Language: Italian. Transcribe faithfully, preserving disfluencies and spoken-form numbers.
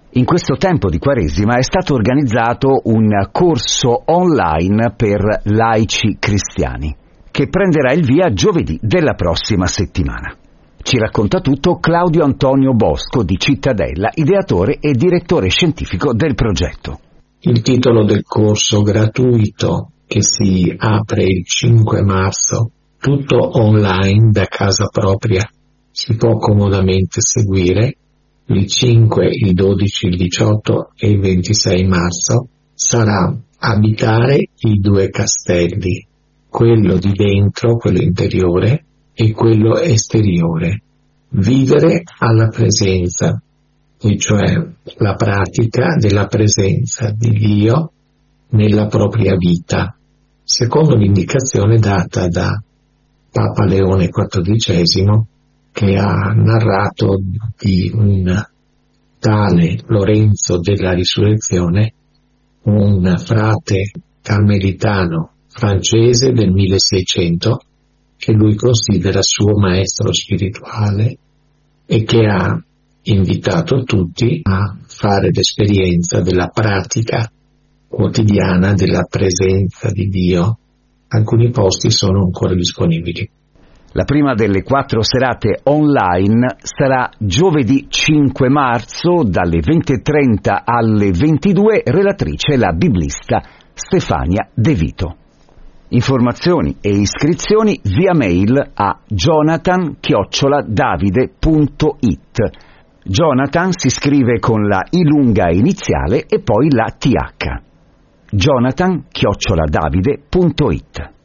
In questo tempo di Quaresima è stato organizzato un corso online per laici cristiani, che prenderà il via giovedì della prossima settimana. Ci racconta tutto Claudio Antonio Bosco di Cittadella, ideatore e direttore scientifico del progetto. Il titolo del corso gratuito, che si apre il cinque marzo, tutto online da casa propria, si può comodamente seguire. Il cinque, il dodici, il diciotto e il ventisei marzo sarà abitare i due castelli, quello di dentro, quello interiore, e quello esteriore. Vivere alla presenza, e cioè la pratica della presenza di Dio nella propria vita, secondo l'indicazione data da Papa Leone quattordicesimo, che ha narrato di un tale Lorenzo della Risurrezione, un frate carmelitano francese del milleseicento, che lui considera suo maestro spirituale e che ha invitato tutti a fare l'esperienza della pratica quotidiana della presenza di Dio. Alcuni posti sono ancora disponibili. La prima delle quattro serate online sarà giovedì cinque marzo dalle venti e trenta alle ventidue, relatrice la biblista Stefania De Vito. Informazioni e iscrizioni via mail a jonathan chiocciola davide punto it. Jonathan si scrive con la I lunga iniziale e poi la T H. jonathan chiocciola davide punto it.